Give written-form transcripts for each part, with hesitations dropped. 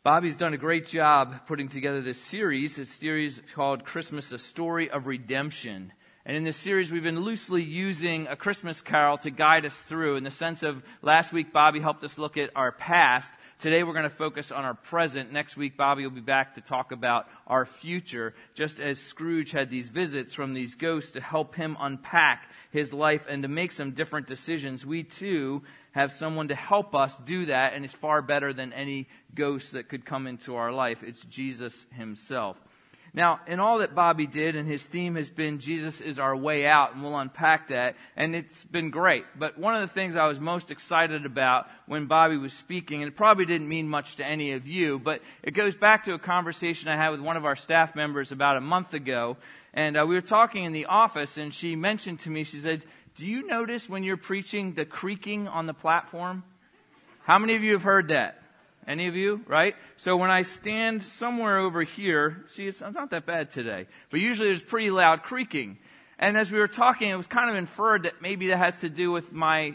Bobby's done a great job putting together this series. It's a series called Christmas, A Story of Redemption. And in this series, we've been loosely using a Christmas carol to guide us through. In the sense of last week, Bobby helped us look at our past. Today, we're going to focus on our present. Next week, Bobby will be back to talk about our future, just as Scrooge had these visits from these ghosts to help him unpack his life and to make some different decisions. We, too, have someone to help us do that, and it's far better than any ghost that could come into our life. It's Jesus himself. Now, in all that Bobby did, and his theme has been Jesus is our way out, and we'll unpack that, and it's been great. But one of the things I was most excited about when Bobby was speaking, and it probably didn't mean much to any of you, but it goes back to a conversation I had with one of our staff members about a month ago, and we were talking in the office, and she mentioned to me, she said, "Do you notice when you're preaching the creaking on the platform?" How many of you have heard that? Any of you, right? So when I stand somewhere over here, see, it's not that bad today, but usually there's pretty loud creaking. And as we were talking, it was kind of inferred that maybe that has to do with me.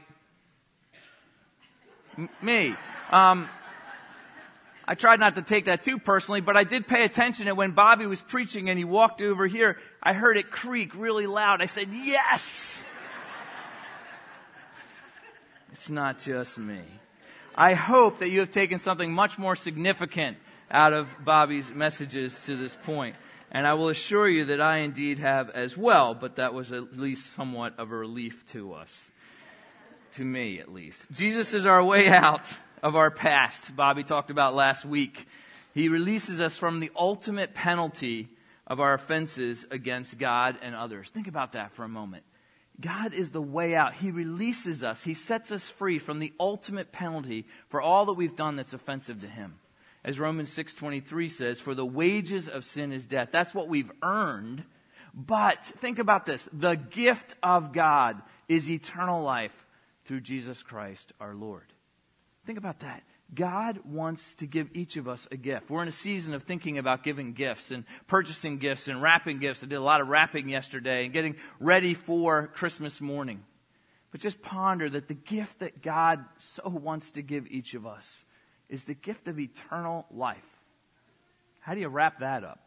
I tried not to take that too personally, but I did pay attention that when Bobby was preaching and he walked over here, I heard it creak really loud. I said, yes! It's not just me. I hope that you have taken something much more significant out of Bobby's messages to this point. And I will assure you that I indeed have as well, but that was at least somewhat of a relief to us. To me, at least. Jesus is our way out of our past, Bobby talked about last week. He releases us from the ultimate penalty of our offenses against God and others. Think about that for a moment. God is the way out. He releases us. He sets us free from the ultimate penalty for all that we've done that's offensive to Him. As Romans 6:23 says, for the wages of sin is death. That's what we've earned. But think about this. The gift of God is eternal life through Jesus Christ our Lord. Think about that. God wants to give each of us a gift. We're in a season of thinking about giving gifts and purchasing gifts and wrapping gifts. I did a lot of wrapping yesterday and getting ready for Christmas morning. But just ponder that the gift that God so wants to give each of us is the gift of eternal life. How do you wrap that up?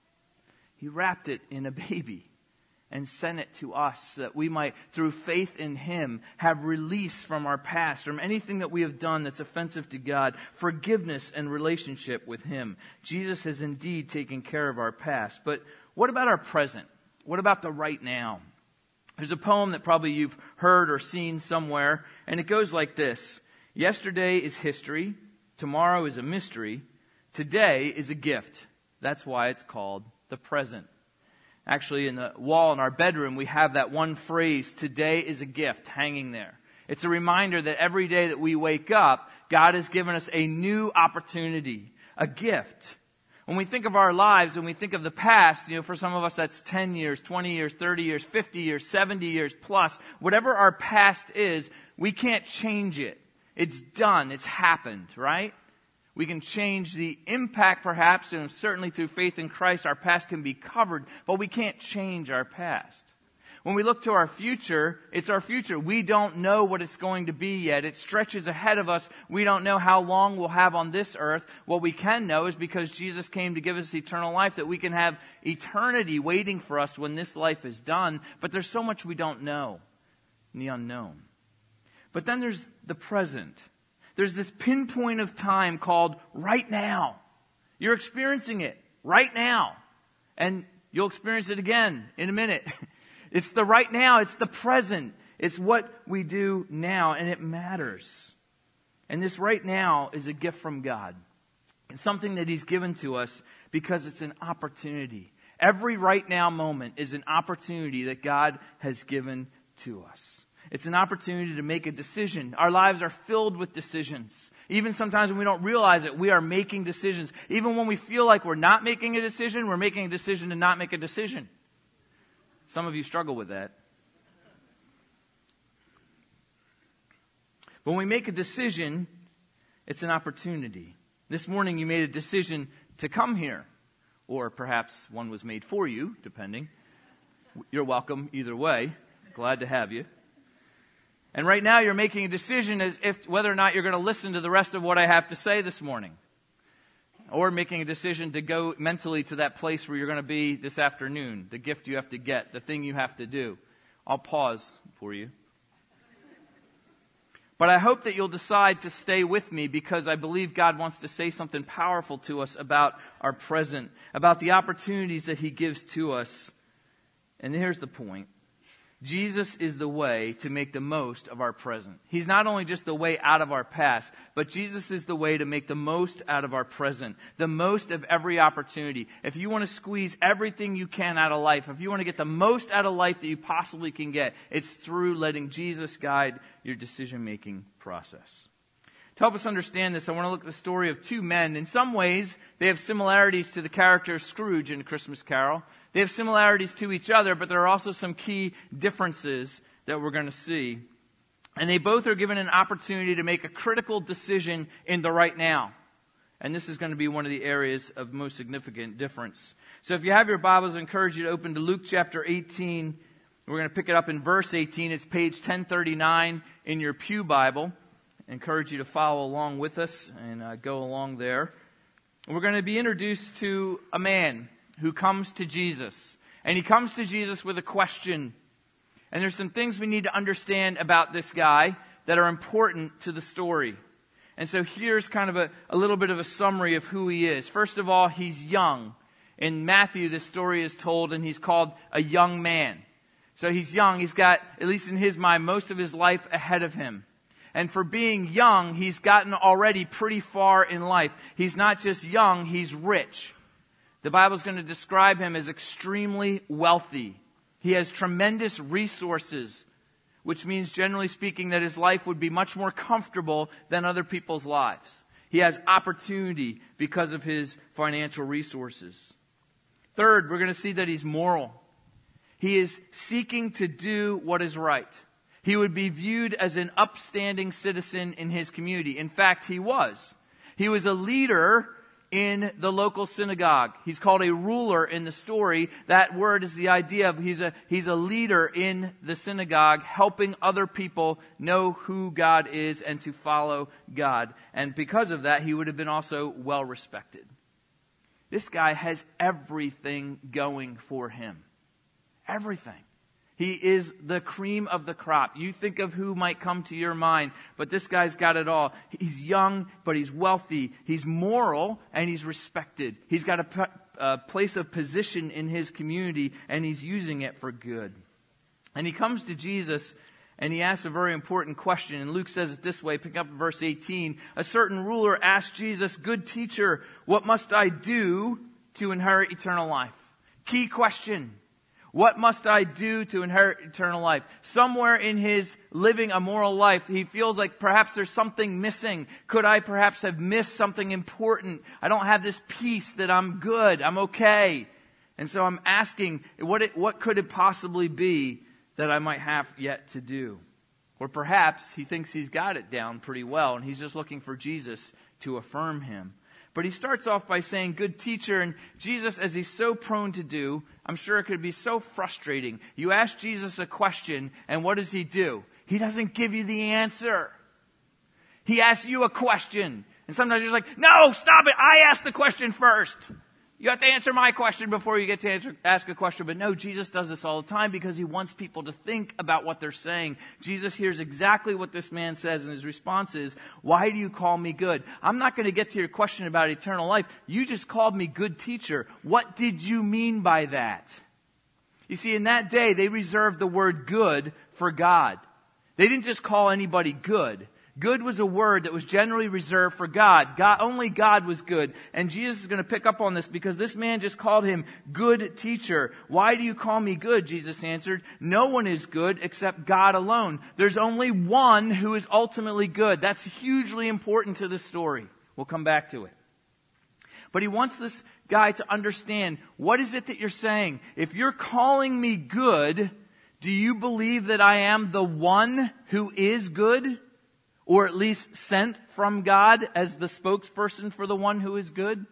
He wrapped it in a baby and sent it to us so that we might, through faith in Him, have release from our past, from anything that we have done that's offensive to God, forgiveness and relationship with Him. Jesus has indeed taken care of our past. But what about our present? What about the right now? There's a poem that probably you've heard or seen somewhere, and it goes like this. Yesterday is history. Tomorrow is a mystery. Today is a gift. That's why it's called the present. Actually, in the wall in our bedroom, we have that one phrase, today is a gift, hanging there. It's a reminder that every day that we wake up, God has given us a new opportunity, a gift. When we think of our lives, when we think of the past, for some of us that's 10 years, 20 years, 30 years, 50 years, 70 years plus. Whatever our past is, we can't change it. It's done. It's happened, right? We can change the impact perhaps, and certainly through faith in Christ, our past can be covered, but we can't change our past. When we look to our future, it's our future. We don't know what it's going to be yet. It stretches ahead of us. We don't know how long we'll have on this earth. What we can know is because Jesus came to give us eternal life, that we can have eternity waiting for us when this life is done. But there's so much we don't know in the unknown. But then there's the present. There's this pinpoint of time called right now. You're experiencing it right now. And you'll experience it again in a minute. It's the right now. It's the present. It's what we do now, and it matters. And this right now is a gift from God. It's something that He's given to us because it's an opportunity. Every right now moment is an opportunity that God has given to us. It's an opportunity to make a decision. Our lives are filled with decisions. Even sometimes when we don't realize it, we are making decisions. Even when we feel like we're not making a decision, we're making a decision to not make a decision. Some of you struggle with that. When we make a decision, it's an opportunity. This morning you made a decision to come here. Or perhaps one was made for you, depending. You're welcome either way. Glad to have you. And right now you're making a decision as if whether or not you're going to listen to the rest of what I have to say this morning. or making a decision to go mentally to that place where you're going to be this afternoon, the gift you have to get, the thing you have to do. I'll pause for you. But I hope that you'll decide to stay with me, because I believe God wants to say something powerful to us about our present, about the opportunities that He gives to us. And here's the point. Jesus is the way to make the most of our present. He's not only just the way out of our past, but Jesus is the way to make the most out of our present, the most of every opportunity. If you want to squeeze everything you can out of life, if you want to get the most out of life that you possibly can get, it's through letting Jesus guide your decision-making process. To help us understand this, I want to look at the story of two men. In some ways, they have similarities to the character of Scrooge in A Christmas Carol. They have similarities to each other, but there are also some key differences that we're going to see. And they both are given an opportunity to make a critical decision in the right now. And this is going to be one of the areas of most significant difference. So if you have your Bibles, I encourage you to open to Luke chapter 18. We're going to pick it up in verse 18. It's page 1039 in your pew Bible. I encourage you to follow along with us and go along there. We're going to be introduced to a man who comes to Jesus. And he comes to Jesus with a question. And there's some things we need to understand about this guy that are important to the story. And so here's kind of a little bit of a summary of who he is. First of all, he's young. In Matthew, this story is told, and he's called a young man. So he's young. He's got, at least in his mind, most of his life ahead of him. And for being young, he's gotten already pretty far in life. He's not just young, he's rich. The Bible's going to describe him as extremely wealthy. He has tremendous resources, which means, generally speaking, that his life would be much more comfortable than other people's lives. He has opportunity because of his financial resources. Third, we're going to see that he's moral. He is seeking to do what is right. He would be viewed as an upstanding citizen in his community. In fact, he was. He was a leader in the local synagogue. He's called a ruler in the story. That word is the idea of he's a leader in the synagogue, helping other people know who God is and to follow God. And because of that, he would have been also well respected. This guy has everything going for him. Everything. He is the cream of the crop. You think of who might come to your mind, but this guy's got it all. He's young, but he's wealthy. He's moral, and he's respected. He's got a place of position in his community, and he's using it for good. And he comes to Jesus, and he asks a very important question. And Luke says it this way, pick up verse 18. A certain ruler asked Jesus, "Good teacher, what must I do to inherit eternal life?" Key question. What must I do to inherit eternal life? Somewhere in his living a moral life, he feels like perhaps there's something missing. Could I perhaps have missed something important? I don't have this peace that I'm good, I'm okay. And so I'm asking, what could it possibly be that I might have yet to do? Or perhaps he thinks he's got it down pretty well, and he's just looking for Jesus to affirm him. But he starts off by saying, "Good teacher," and Jesus, as he's so prone to do, I'm sure it could be so frustrating. You ask Jesus a question, and what does he do? He doesn't give you the answer. He asks you a question, and sometimes you're like, "No, stop it, I asked the question first. You have to answer my question before you get to ask a question." But no, Jesus does this all the time because he wants people to think about what they're saying. Jesus hears exactly what this man says, and his response is, "Why do you call me good? I'm not going to get to your question about eternal life. You just called me good teacher. What did you mean by that?" You see, in that day, they reserved the word good for God. They didn't just call anybody good. Good was a word that was generally reserved for God. Only God was good. And Jesus is going to pick up on this because this man just called him good teacher. "Why do you call me good?" Jesus answered. "No one is good except God alone. There's only one who is ultimately good." That's hugely important to this story. We'll come back to it. But he wants this guy to understand, what is it that you're saying? If you're calling me good, do you believe that I am the one who is good? Or at least sent from God as the spokesperson for the one who is good?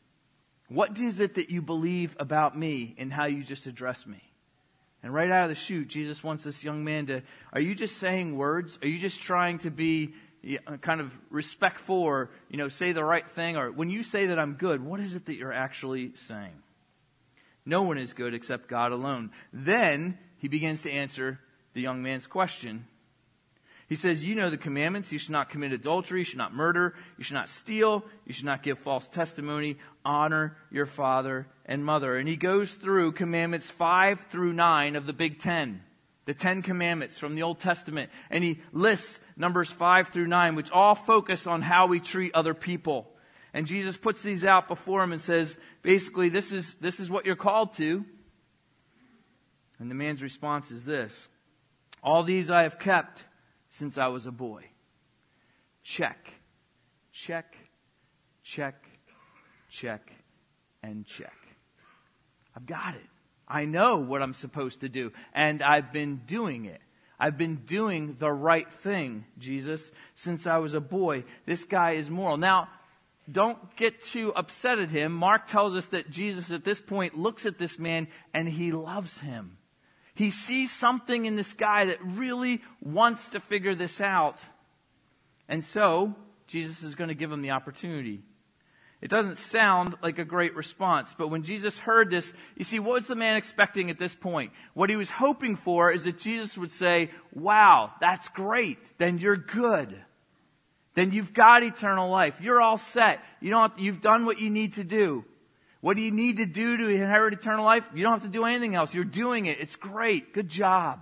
What is it that you believe about me and how you just address me? And right out of the chute, Jesus wants this young man to, are you just saying words? Are you just trying to be, kind of respectful or, say the right thing. Or when you say that I'm good, what is it that you're actually saying? No one is good except God alone. Then he begins to answer the young man's question. He says, you know the commandments. You should not commit adultery. You should not murder. You should not steal. You should not give false testimony. Honor your father and mother. And he goes through commandments 5 through 9 of the Big Ten. The 10 commandments from the Old Testament. And he lists numbers 5 through 9, which all focus on how we treat other people. And Jesus puts these out before him and says, basically, this is what you're called to. And the man's response is this: all these I have kept since I was a boy. Check, check, check, check, and check. I've got it. I know what I'm supposed to do, and I've been doing it. I've been doing the right thing, Jesus, since I was a boy. This guy is moral. Now, don't get too upset at him. Mark tells us that Jesus at this point looks at this man and he loves him. He sees something in this guy that really wants to figure this out. And so, Jesus is going to give him the opportunity. It doesn't sound like a great response, but when Jesus heard this, you see, what was the man expecting at this point? What he was hoping for is that Jesus would say, wow, that's great. Then you're good. Then you've got eternal life. You're all set. You've done what you need to do. What do you need to do to inherit eternal life? You don't have to do anything else. You're doing it. It's great. Good job.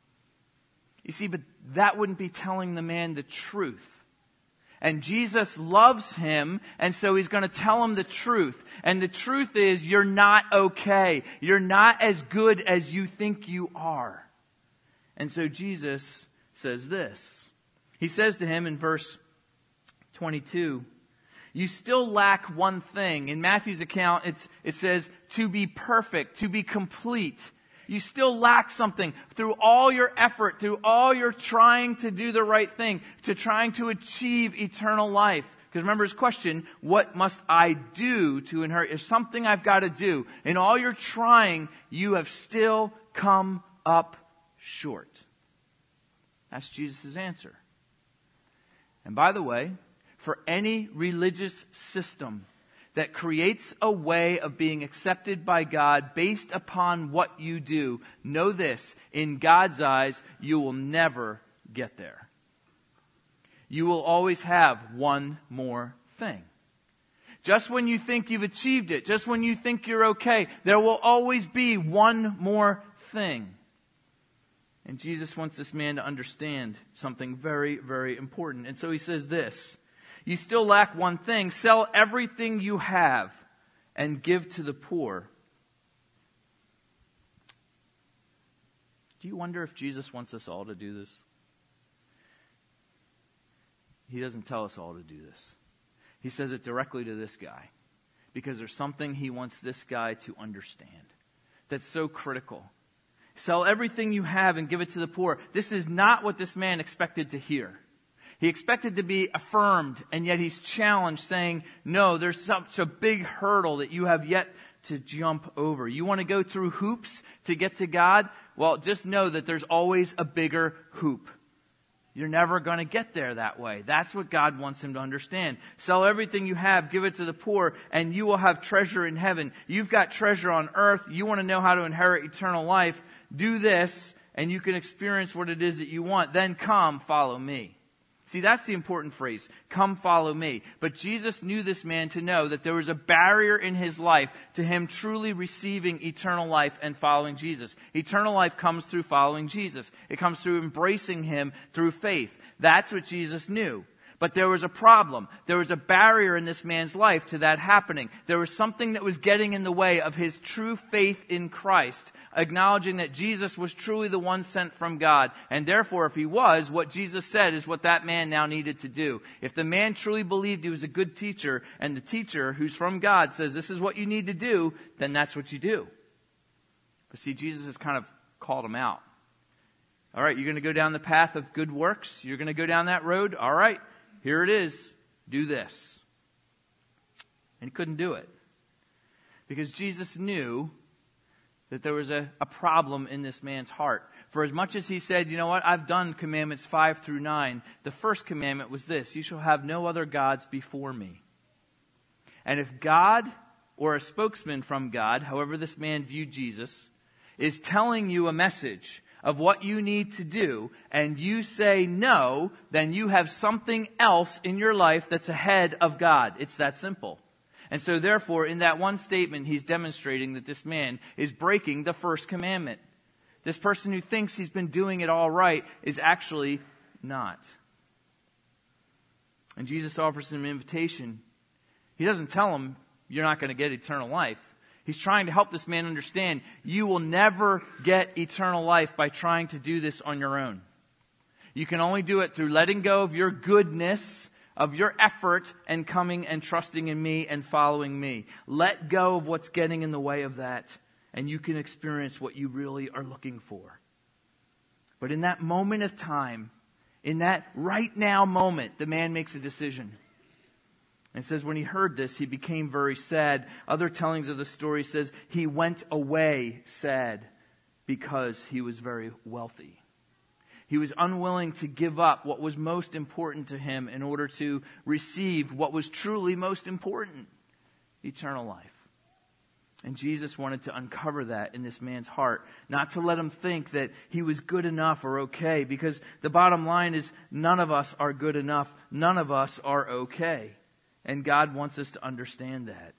You see, but that wouldn't be telling the man the truth. And Jesus loves him, and so he's going to tell him the truth. And the truth is, you're not okay. You're not as good as you think you are. And so Jesus says this. He says to him in verse 22, you still lack one thing. In Matthew's account, it says to be perfect, to be complete. You still lack something. Through all your effort, through all your trying to do the right thing, to trying to achieve eternal life. Because remember his question, what must I do to inherit? There's something I've got to do. In all your trying, you have still come up short. That's Jesus' answer. And by the way, for any religious system that creates a way of being accepted by God based upon what you do, know this: in God's eyes, you will never get there. You will always have one more thing. Just when you think you've achieved it, just when you think you're okay, there will always be one more thing. And Jesus wants this man to understand something very, very important. And so he says this: you still lack one thing. Sell everything you have and give to the poor. Do you wonder if Jesus wants us all to do this? He doesn't tell us all to do this. He says it directly to this guy because there's something he wants this guy to understand that's so critical. Sell everything you have and give it to the poor. This is not what this man expected to hear. He expected to be affirmed, and yet he's challenged, saying, no, there's such a big hurdle that you have yet to jump over. You want to go through hoops to get to God? Well, just know that there's always a bigger hoop. You're never going to get there that way. That's what God wants him to understand. Sell everything you have, give it to the poor, and you will have treasure in heaven. You've got treasure on earth. You want to know how to inherit eternal life. Do this, and you can experience what it is that you want. Then come, follow me. See, that's the important phrase. Come follow me. But Jesus knew this man to know that there was a barrier in his life to him truly receiving eternal life and following Jesus. Eternal life comes through following Jesus. It comes through embracing him through faith. That's what Jesus knew. But there was a problem. There was a barrier in this man's life to that happening. There was something that was getting in the way of his true faith in Christ, acknowledging that Jesus was truly the one sent from God. And therefore, if he was, what Jesus said is what that man now needed to do. If the man truly believed he was a good teacher, and the teacher who's from God says this is what you need to do, then that's what you do. But see, Jesus has kind of called him out. All right, you're going to go down the path of good works. You're going to go down that road. All right. Here it is. Do this. And he couldn't do it. Because Jesus knew that there was a problem in this man's heart. For as much as he said, you know what, I've done commandments 5 through 9, the first commandment was this: you shall have no other gods before me. And if God, or a spokesman from God, however this man viewed Jesus, is telling you a message of what you need to do, and you say no, then you have something else in your life that's ahead of God. It's that simple. And so therefore, in that one statement, he's demonstrating that this man is breaking the first commandment. This person who thinks he's been doing it all right is actually not. And Jesus offers him an invitation. He doesn't tell him, you're not going to get eternal life. He's trying to help this man understand, you will never get eternal life by trying to do this on your own. You can only do it through letting go of your goodness, of your effort, and coming and trusting in me and following me. Let go of what's getting in the way of that, and you can experience what you really are looking for. But in that moment of time, in that right now moment, the man makes a decision. And it says when he heard this, he became very sad. Other tellings of the story says he went away sad because he was very wealthy. He was unwilling to give up what was most important to him in order to receive what was truly most important, eternal life. And Jesus wanted to uncover that in this man's heart, not to let him think that he was good enough or okay, because the bottom line is none of us are good enough. None of us are okay. And God wants us to understand that.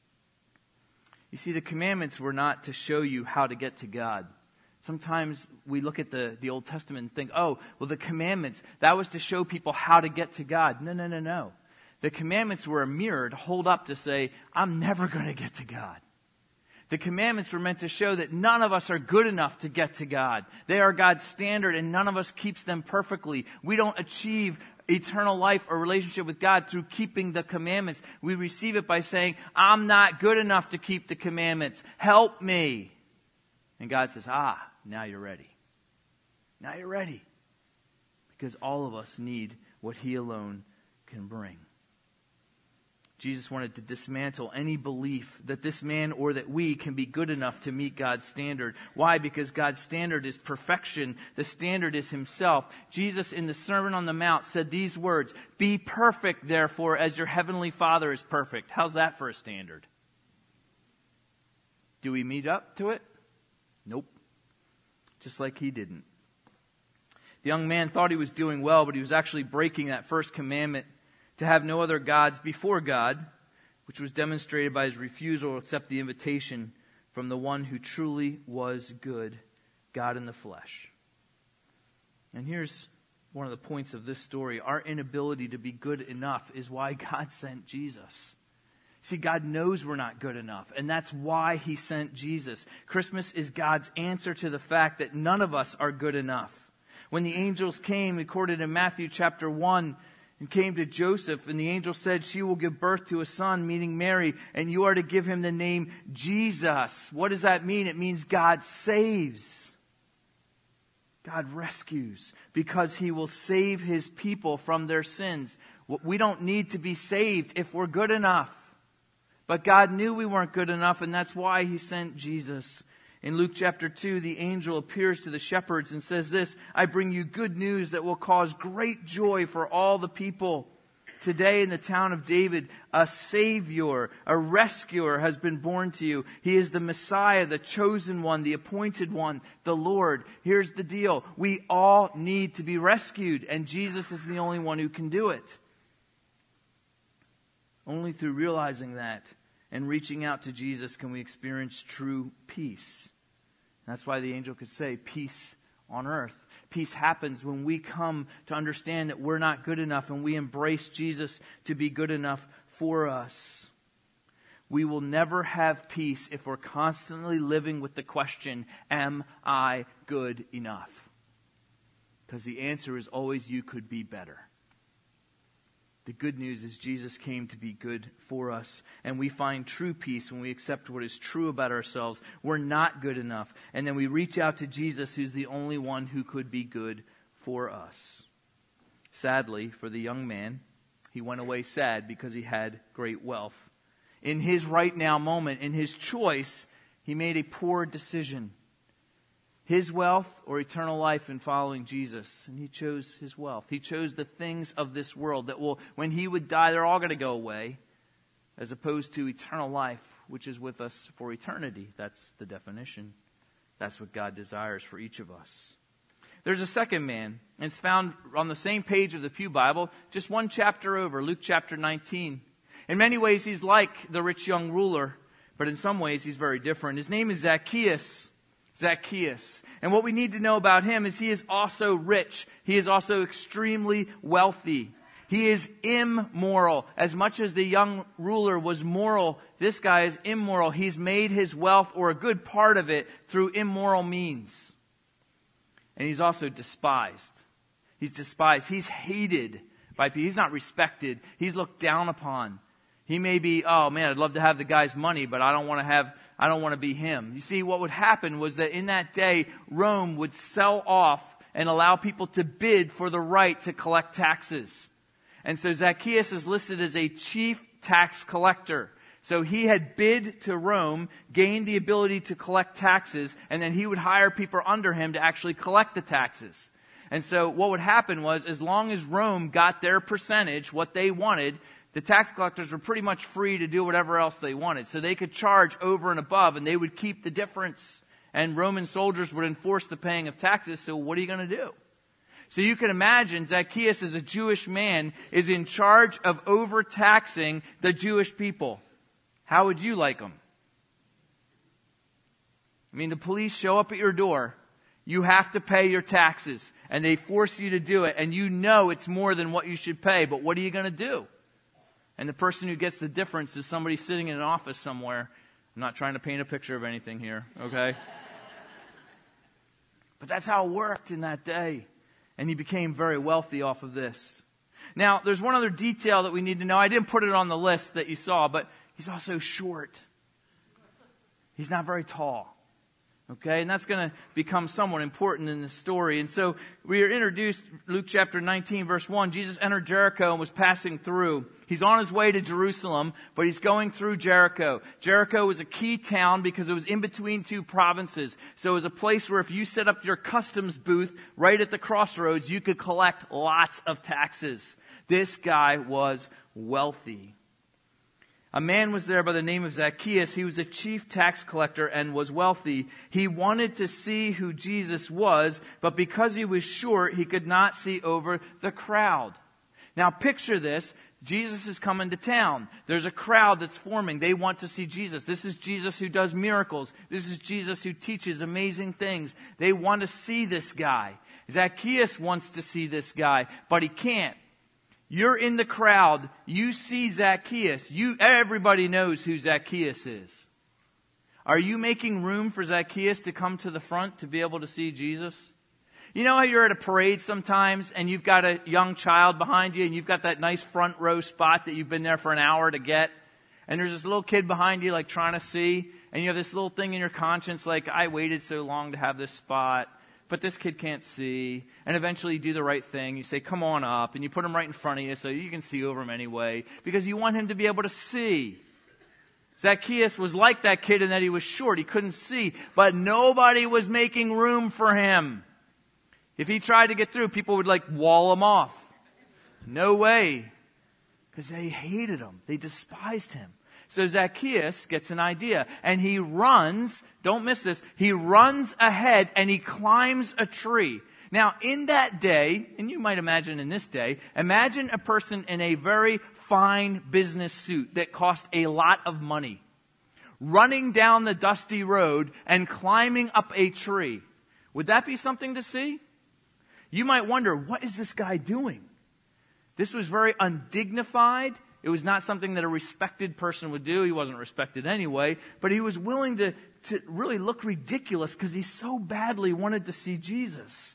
You see, the commandments were not to show you how to get to God. Sometimes we look at the Old Testament and think, oh, well, the commandments, that was to show people how to get to God. No. The commandments were a mirror to hold up to say, I'm never going to get to God. The commandments were meant to show that none of us are good enough to get to God. They are God's standard, and none of us keeps them perfectly. We don't achieve eternal life or relationship with God through keeping the commandments. We receive it by saying, I'm not good enough to keep the commandments. Help me. And God says, now you're ready. Now you're ready. Because all of us need what He alone can bring. Jesus wanted to dismantle any belief that this man or that we can be good enough to meet God's standard. Why? Because God's standard is perfection. The standard is Himself. Jesus in the Sermon on the Mount said these words, "Be perfect, therefore, as your heavenly Father is perfect." How's that for a standard? Do we meet up to it? Nope. Just like He didn't. The young man thought he was doing well, but he was actually breaking that first commandment, to have no other gods before God, which was demonstrated by his refusal to accept the invitation from the one who truly was good, God in the flesh. And here's one of the points of this story. Our inability to be good enough is why God sent Jesus. See, God knows we're not good enough, and that's why He sent Jesus. Christmas is God's answer to the fact that none of us are good enough. When the angels came, recorded in Matthew chapter 1, and came to Joseph, and the angel said, she will give birth to a son, meaning Mary, and you are to give him the name Jesus. What does that mean? It means God saves. God rescues, because He will save His people from their sins. We don't need to be saved if we're good enough. But God knew we weren't good enough, and that's why He sent Jesus. In Luke chapter 2, the angel appears to the shepherds and says this, I bring you good news that will cause great joy for all the people. Today in the town of David, a Savior, a rescuer has been born to you. He is the Messiah, the chosen one, the appointed one, the Lord. Here's the deal. We all need to be rescued, and Jesus is the only one who can do it. Only through realizing that and reaching out to Jesus can we experience true peace. That's why the angel could say, peace on earth. Peace happens when we come to understand that we're not good enough and we embrace Jesus to be good enough for us. We will never have peace if we're constantly living with the question, am I good enough? Because the answer is always, you could be better. The good news is Jesus came to be good for us. And we find true peace when we accept what is true about ourselves. We're not good enough. And then we reach out to Jesus, who's the only one who could be good for us. Sadly, for the young man, he went away sad because he had great wealth. In his right now moment, in his choice, He made a poor decision. His wealth or eternal life in following Jesus. And he chose his wealth. He chose the things of this world that will, when he would die, they're all going to go away. As opposed to eternal life, which is with us for eternity. That's the definition. That's what God desires for each of us. There's a second man, and it's found on the same page of the Pew Bible, just one chapter over, Luke chapter 19. In many ways, he's like the rich young ruler, but in some ways, he's very different. His name is Zacchaeus. Zacchaeus. And what we need to know about him is he is also rich. He is also extremely wealthy. He is immoral. As much as the young ruler was moral, this guy is immoral. He's made his wealth, or a good part of it, through immoral means. And he's also despised. He's despised. He's hated by people. He's not respected. He's looked down upon. He may be, oh man, I'd love to have the guy's money, but I don't want to be him. You see, what would happen was that in that day, Rome would sell off and allow people to bid for the right to collect taxes. And so Zacchaeus is listed as a chief tax collector. So he had bid to Rome, gained the ability to collect taxes, and then he would hire people under him to actually collect the taxes. And so what would happen was, as long as Rome got their percentage, what they wanted, the tax collectors were pretty much free to do whatever else they wanted. So they could charge over and above, and they would keep the difference. And Roman soldiers would enforce the paying of taxes, so what are you going to do? So you can imagine Zacchaeus, as a Jewish man, is in charge of overtaxing the Jewish people. How would you like him? I mean, the police show up at your door. You have to pay your taxes. And they force you to do it. And you know it's more than what you should pay. But what are you going to do? And the person who gets the difference is somebody sitting in an office somewhere. I'm not trying to paint a picture of anything here, okay? But that's how it worked in that day. And he became very wealthy off of this. Now, there's one other detail that we need to know. I didn't put it on the list that you saw, but he's also short. He's not very tall. Okay, and that's going to become somewhat important in the story. And so we are introduced, Luke chapter 19, verse 1. Jesus entered Jericho and was passing through. He's on his way to Jerusalem, but he's going through Jericho. Jericho was a key town because it was in between two provinces. So it was a place where if you set up your customs booth right at the crossroads, you could collect lots of taxes. This guy was wealthy. A man was there by the name of Zacchaeus. He was a chief tax collector and was wealthy. He wanted to see who Jesus was, but because he was short, he could not see over the crowd. Now picture this. Jesus is coming to town. There's a crowd that's forming. They want to see Jesus. This is Jesus who does miracles. This is Jesus who teaches amazing things. They want to see this guy. Zacchaeus wants to see this guy, but he can't. You're in the crowd. You see Zacchaeus. Everybody knows who Zacchaeus is. Are you making room for Zacchaeus to come to the front to be able to see Jesus? You know how you're at a parade sometimes and you've got a young child behind you and you've got that nice front row spot that you've been there for an hour to get? And there's this little kid behind you like trying to see, and you have this little thing in your conscience like, I waited so long to have this spot. But this kid can't see. And eventually you do the right thing. You say, come on up. And you put him right in front of you so you can see over him anyway. Because you want him to be able to see. Zacchaeus was like that kid in that he was short. He couldn't see. But nobody was making room for him. If he tried to get through, people would like wall him off. No way. Because they hated him. They despised him. So Zacchaeus gets an idea, and he runs, don't miss this, he runs ahead and he climbs a tree. Now, in that day, and you might imagine in this day, imagine a person in a very fine business suit that cost a lot of money, running down the dusty road and climbing up a tree. Would that be something to see? You might wonder, what is this guy doing? This was very undignified. It was not something that a respected person would do. He wasn't respected anyway. But he was willing to really look ridiculous because he so badly wanted to see Jesus.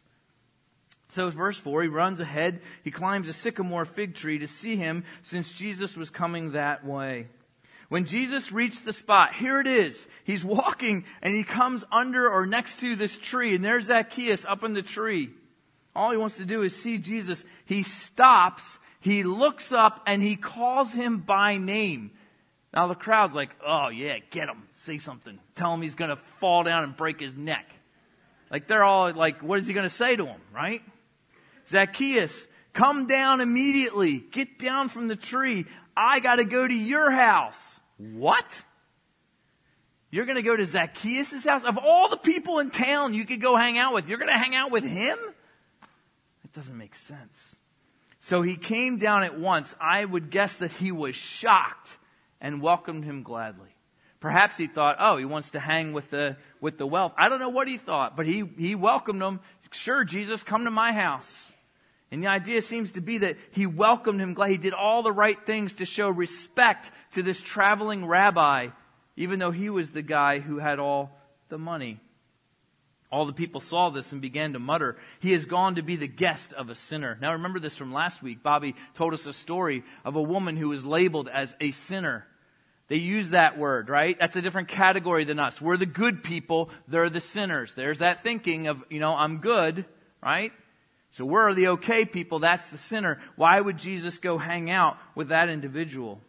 So verse 4, he runs ahead. He climbs a sycamore fig tree to see him since Jesus was coming that way. When Jesus reached the spot, here it is. He's walking and he comes under or next to this tree. And there's Zacchaeus up in the tree. All he wants to do is see Jesus. He stops. He looks up and he calls him by name. Now the crowd's like, oh yeah, get him, say something. Tell him he's going to fall down and break his neck. Like they're all like, what is he going to say to him, right? Zacchaeus, come down immediately. Get down from the tree. I got to go to your house. What? You're going to go to Zacchaeus' house? Of all the people in town you could go hang out with, you're going to hang out with him? It doesn't make sense. So he came down at once. I would guess that he was shocked and welcomed him gladly. Perhaps he thought, oh, he wants to hang with the wealth. I don't know what he thought, but he welcomed him. Sure, Jesus, come to my house. And the idea seems to be that he welcomed him glad. He did all the right things to show respect to this traveling rabbi, even though he was the guy who had all the money. All the people saw this and began to mutter, he has gone to be the guest of a sinner. Now remember this from last week. Bobby told us a story of a woman who was labeled as a sinner. They use that word, right? That's a different category than us. We're the good people. They're the sinners. There's that thinking of, I'm good, right? So we're the okay people. That's the sinner. Why would Jesus go hang out with that individual?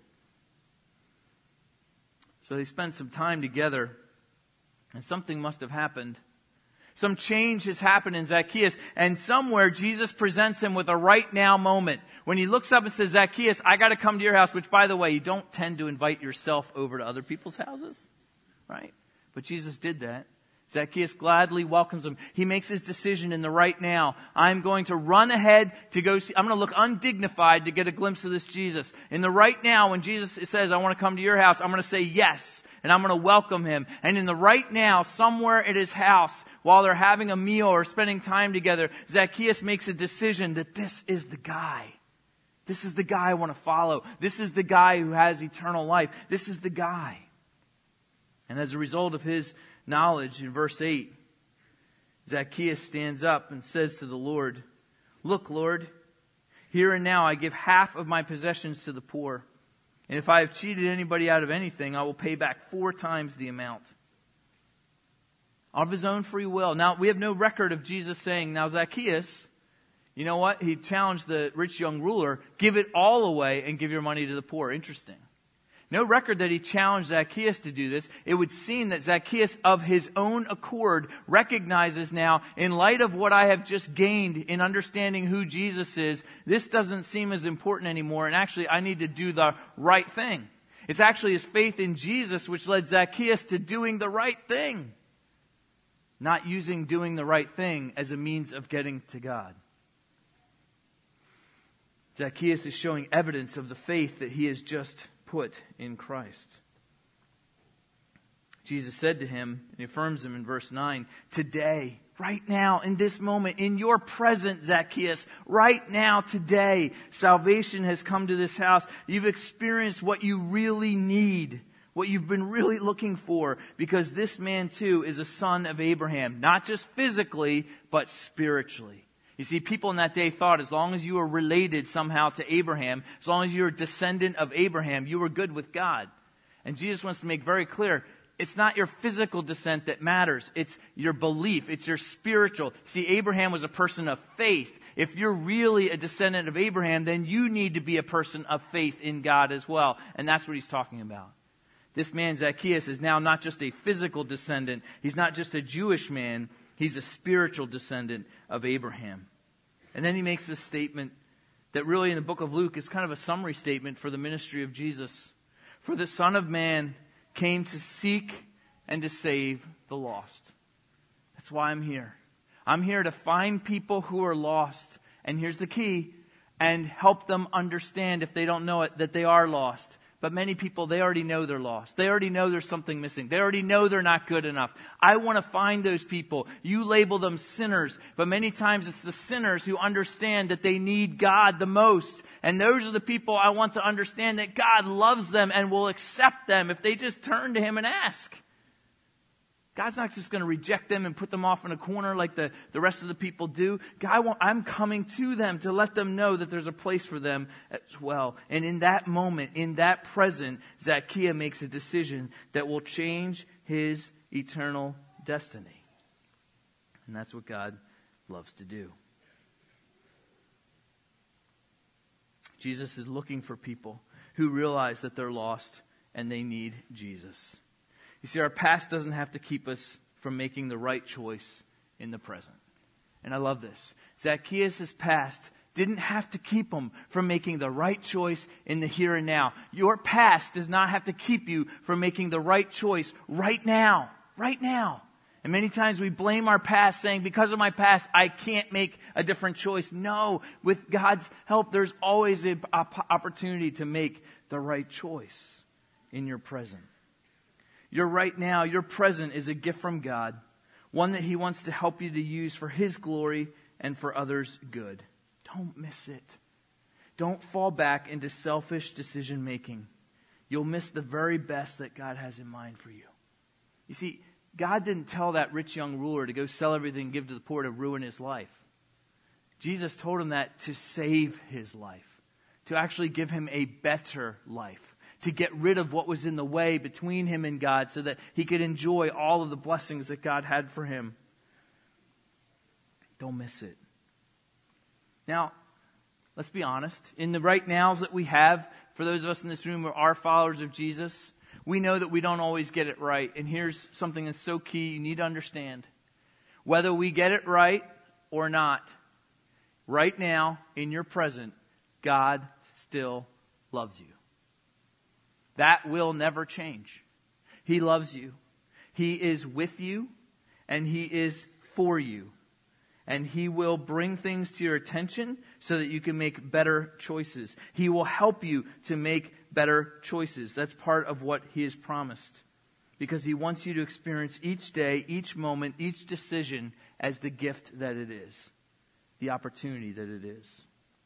So they spent some time together, and something must have happened. Some change has happened in Zacchaeus, and somewhere Jesus presents him with a right now moment. When he looks up and says, Zacchaeus, I got to come to your house, which, by the way, you don't tend to invite yourself over to other people's houses, right? But Jesus did that. Zacchaeus gladly welcomes him. He makes his decision in the right now. I'm going to run ahead to go see, I'm going to look undignified to get a glimpse of this Jesus. In the right now, when Jesus says, I want to come to your house, I'm going to say yes. And I'm going to welcome him. And in the right now, somewhere at his house, while they're having a meal or spending time together, Zacchaeus makes a decision that this is the guy. This is the guy I want to follow. This is the guy who has eternal life. This is the guy. And as a result of his knowledge, in verse 8, Zacchaeus stands up and says to the Lord, look, Lord, here and now I give half of my possessions to the poor. And if I have cheated anybody out of anything, I will pay back 4 times the amount. Of his own free will. Now, we have no record of Jesus saying, now Zacchaeus, you know what? He challenged the rich young ruler, give it all away and give your money to the poor. Interesting. No record that he challenged Zacchaeus to do this. It would seem that Zacchaeus, of his own accord, recognizes now, in light of what I have just gained in understanding who Jesus is, this doesn't seem as important anymore, and actually I need to do the right thing. It's actually his faith in Jesus which led Zacchaeus to doing the right thing, not using doing the right thing as a means of getting to God. Zacchaeus is showing evidence of the faith that he has just put in Christ. Jesus said to him, and he affirms him in verse 9, today, right now, in this moment, in your present, Zacchaeus, right now, today, salvation has come to this house. You've experienced what you really need, what you've been really looking for, because this man too is a son of Abraham, not just physically, but spiritually. You see, people in that day thought as long as you were related somehow to Abraham, as long as you're a descendant of Abraham, you were good with God. And Jesus wants to make very clear, it's not your physical descent that matters. It's your belief. It's your spiritual. See, Abraham was a person of faith. If you're really a descendant of Abraham, then you need to be a person of faith in God as well. And that's what he's talking about. This man, Zacchaeus, is now not just a physical descendant. He's not just a Jewish man. He's a spiritual descendant of Abraham. And then he makes this statement that really in the book of Luke is kind of a summary statement for the ministry of Jesus. For the Son of Man came to seek and to save the lost. That's why I'm here. I'm here to find people who are lost. And here's the key. And help them understand, if they don't know it, that they are lost. But many people, they already know they're lost. They already know there's something missing. They already know they're not good enough. I want to find those people. You label them sinners, but many times it's the sinners who understand that they need God the most. And those are the people I want to understand that God loves them and will accept them if they just turn to Him and ask. God's not just going to reject them and put them off in a corner like the rest of the people do. I'm coming to them to let them know that there's a place for them as well. And in that moment, in that present, Zacchaeus makes a decision that will change his eternal destiny. And that's what God loves to do. Jesus is looking for people who realize that they're lost and they need Jesus. You see, our past doesn't have to keep us from making the right choice in the present. And I love this. Zacchaeus' past didn't have to keep him from making the right choice in the here and now. Your past does not have to keep you from making the right choice right now. Right now. And many times we blame our past, saying, because of my past, I can't make a different choice. No, with God's help, there's always an opportunity to make the right choice in your present. Your right now, your present is a gift from God, one that He wants to help you to use for His glory and for others' good. Don't miss it. Don't fall back into selfish decision making. You'll miss the very best that God has in mind for you. You see, God didn't tell that rich young ruler to go sell everything and give to the poor to ruin his life. Jesus told him that to save his life, to actually give him a better life, to get rid of what was in the way between him and God so that he could enjoy all of the blessings that God had for him. Don't miss it. Now, let's be honest. In the right nows that we have, for those of us in this room who are followers of Jesus, we know that we don't always get it right. And here's something that's so key you need to understand. Whether we get it right or not, right now, in your present, God still loves you. That will never change. He loves you. He is with you, and He is for you. And He will bring things to your attention so that you can make better choices. He will help you to make better choices. That's part of what He has promised. Because He wants you to experience each day, each moment, each decision as the gift that it is. The opportunity that it is.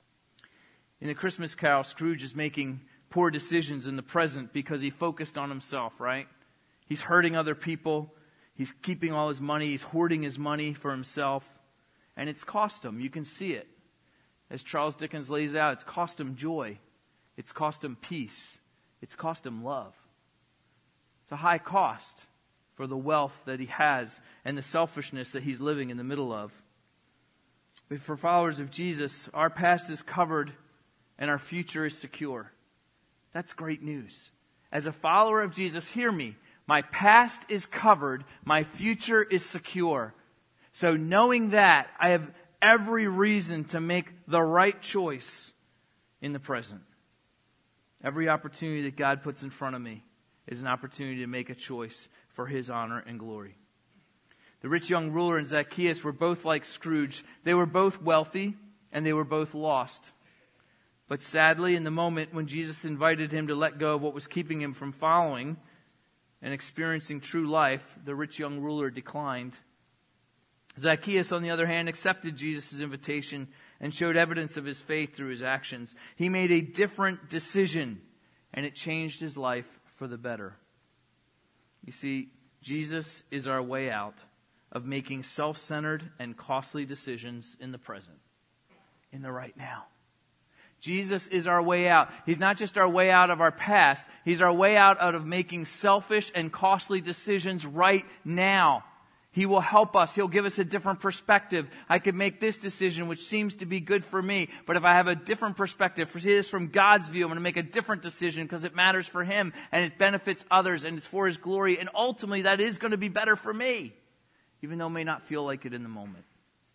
In the Christmas Carol, Scrooge is making poor decisions in the present because he focused on himself, right? He's hurting other people. He's keeping all his money. He's hoarding his money for himself. And it's cost him. You can see it. As Charles Dickens lays out, it's cost him joy. It's cost him peace. It's cost him love. It's a high cost for the wealth that he has and the selfishness that he's living in the middle of. But for followers of Jesus, our past is covered and our future is secure. That's great news. As a follower of Jesus, hear me. My past is covered. My future is secure. So knowing that, I have every reason to make the right choice in the present. Every opportunity that God puts in front of me is an opportunity to make a choice for His honor and glory. The rich young ruler and Zacchaeus were both like Scrooge. They were both wealthy and they were both lost. But sadly, in the moment when Jesus invited him to let go of what was keeping him from following and experiencing true life, the rich young ruler declined. Zacchaeus, on the other hand, accepted Jesus' invitation and showed evidence of his faith through his actions. He made a different decision, and it changed his life for the better. You see, Jesus is our way out of making self-centered and costly decisions in the present, in the right now. Jesus is our way out. He's not just our way out of our past. He's our way out of making selfish and costly decisions right now. He will help us. He'll give us a different perspective. I could make this decision, which seems to be good for me. But if I have a different perspective, see this from God's view, I'm going to make a different decision because it matters for Him and it benefits others and it's for His glory. And ultimately, that is going to be better for me, even though it may not feel like it in the moment.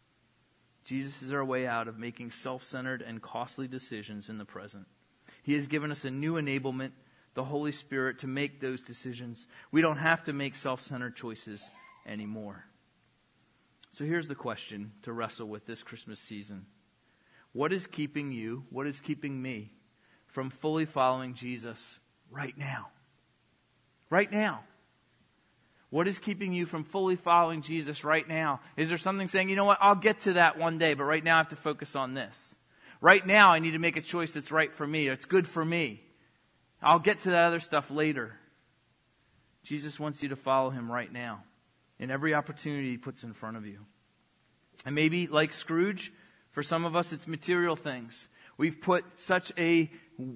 Jesus is our way out of making self-centered and costly decisions in the present. He has given us a new enablement, the Holy Spirit, to make those decisions. We don't have to make self-centered choices anymore. So here's the question to wrestle with this Christmas season. What is keeping you, what is keeping me from fully following Jesus right now? Right now. What is keeping you from fully following Jesus right now? Is there something saying, you know what, I'll get to that one day, but right now I have to focus on this. Right now I need to make a choice that's right for me, that's good for me. I'll get to that other stuff later. Jesus wants you to follow Him right now in every opportunity He puts in front of you. And maybe, like Scrooge, for some of us it's material things. We've put such a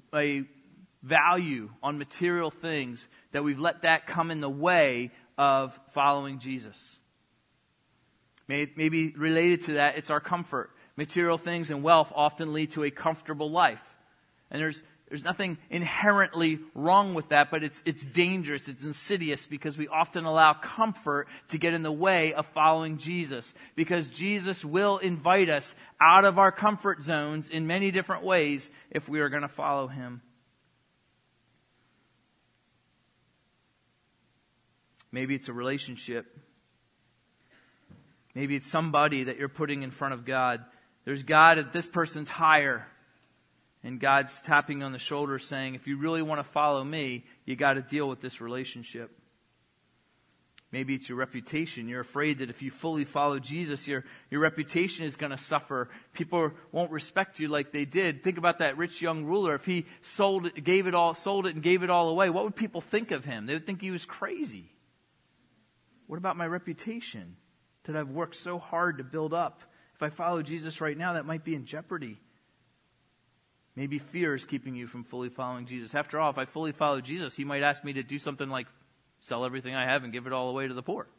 value on material things that we've let that come in the way of following Jesus. Maybe related to that, it's our comfort. Material things and wealth often lead to a comfortable life. And there's There's nothing inherently wrong with that, but it's dangerous, it's insidious, because we often allow comfort to get in the way of following Jesus. Because Jesus will invite us out of our comfort zones in many different ways if we are going to follow him. Maybe it's a relationship. Maybe it's somebody that you're putting in front of God. There's God, at this person's higher. And God's tapping on the shoulder saying, if you really want to follow me, you got to deal with this relationship. Maybe it's your reputation. You're afraid that if you fully follow Jesus, your reputation is going to suffer. People won't respect you like they did. Think about that rich young ruler. If he sold it and gave it all away, what would people think of him? They would think he was crazy. What about my reputation that I've worked so hard to build up? If I follow Jesus right now, that might be in jeopardy. Maybe fear is keeping you from fully following Jesus. After all, if I fully follow Jesus, he might ask me to do something like sell everything I have and give it all away to the poor.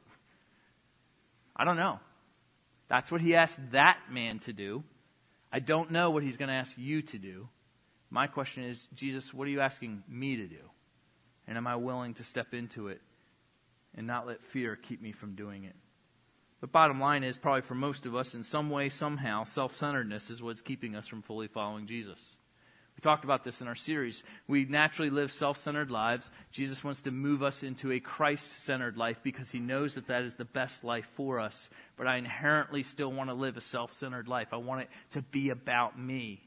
I don't know. That's what he asked that man to do. I don't know what he's going to ask you to do. My question is, Jesus, what are you asking me to do? And am I willing to step into it and not let fear keep me from doing it? The bottom line is, probably for most of us, in some way, somehow, self-centeredness is what's keeping us from fully following Jesus. We talked about this in our series. We naturally live self-centered lives. Jesus wants to move us into a Christ-centered life because he knows that that is the best life for us. But I inherently still want to live a self-centered life. I want it to be about me.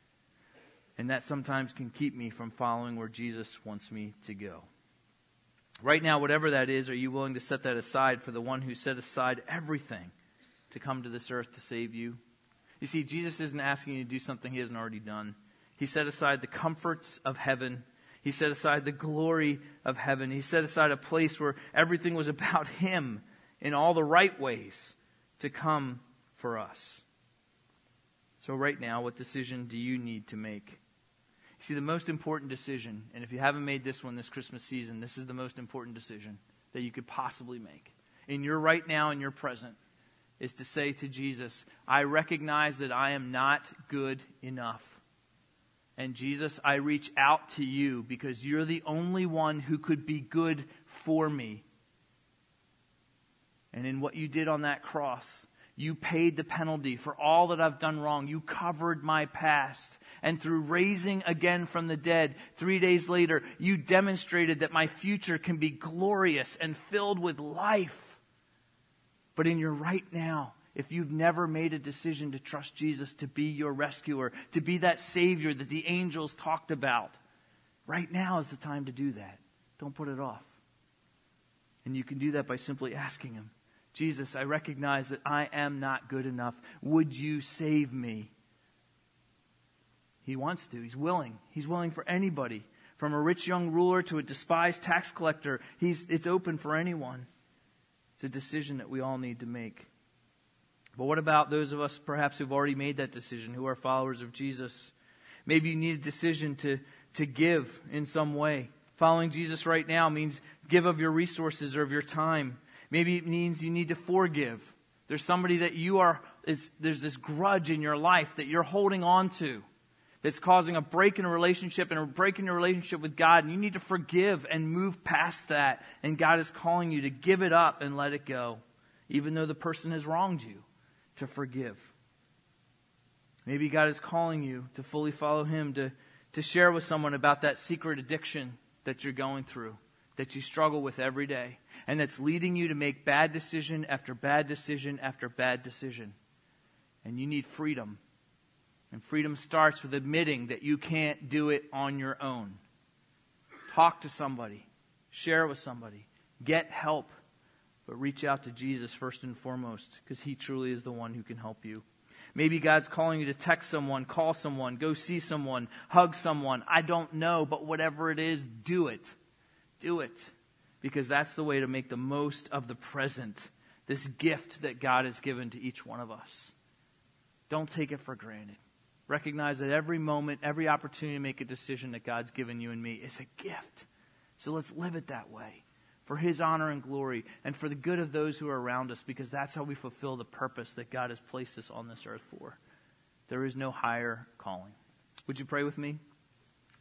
And that sometimes can keep me from following where Jesus wants me to go. Right now, whatever that is, are you willing to set that aside for the one who set aside everything to come to this earth to save you? You see, Jesus isn't asking you to do something he hasn't already done. He set aside the comforts of heaven. He set aside the glory of heaven. He set aside a place where everything was about him in all the right ways to come for us. So right now, what decision do you need to make? You see, the most important decision, and if you haven't made this one this Christmas season, this is the most important decision that you could possibly make. In your right now, in your present, is to say to Jesus, I recognize that I am not good enough. And Jesus, I reach out to you because you're the only one who could be good for me. And in what you did on that cross, you paid the penalty for all that I've done wrong. You covered my past. And through raising again from the dead, 3 days later, you demonstrated that my future can be glorious and filled with life. But in your right now, if you've never made a decision to trust Jesus to be your rescuer, to be that Savior that the angels talked about, right now is the time to do that. Don't put it off. And you can do that by simply asking him, Jesus, I recognize that I am not good enough. Would you save me? He wants to. He's willing. He's willing for anybody. From a rich young ruler to a despised tax collector, it's open for anyone. It's a decision that we all need to make. But what about those of us perhaps who've already made that decision, who are followers of Jesus? Maybe you need a decision to give in some way. Following Jesus right now means give of your resources or of your time. Maybe it means you need to forgive. There's somebody that there's this grudge in your life that you're holding on to that's causing a break in a relationship and a break in your relationship with God. And you need to forgive and move past that. And God is calling you to give it up and let it go, even though the person has wronged you. To forgive. Maybe God is calling you to fully follow him, to share with someone about that secret addiction that you're going through, that you struggle with every day, and that's leading you to make bad decision after bad decision after bad decision. And you need freedom. And freedom starts with admitting that you can't do it on your own. Talk to somebody. Share with somebody. Get help. But reach out to Jesus first and foremost, because he truly is the one who can help you. Maybe God's calling you to text someone, call someone, go see someone, hug someone. I don't know, but whatever it is, do it. Do it. Because that's the way to make the most of the present, this gift that God has given to each one of us. Don't take it for granted. Recognize that every moment, every opportunity to make a decision that God's given you and me is a gift. So let's live it that way. For his honor and glory, and for the good of those who are around us, because that's how we fulfill the purpose that God has placed us on this earth for. There is no higher calling. Would you pray with me?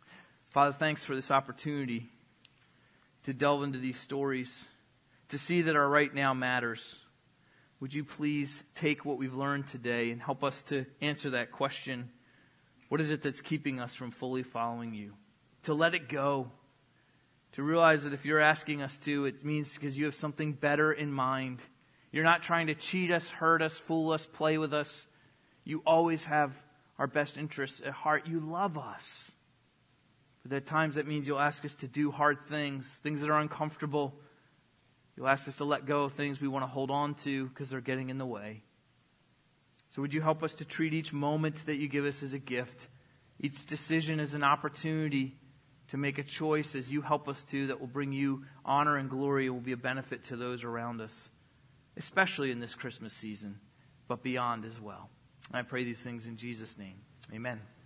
Father, thanks for this opportunity to delve into these stories, to see that our right now matters. Would you please take what we've learned today and help us to answer that question? What is it that's keeping us from fully following you? To let it go. To realize that if you're asking us to, it means because you have something better in mind. You're not trying to cheat us, hurt us, fool us, play with us. You always have our best interests at heart. You love us. But at times that means you'll ask us to do hard things, things that are uncomfortable. You'll ask us to let go of things we want to hold on to because they're getting in the way. So would you help us to treat each moment that you give us as a gift, each decision as an opportunity to make a choice as you help us to that will bring you honor and glory and will be a benefit to those around us, especially in this Christmas season, but beyond as well. And I pray these things in Jesus' name. Amen.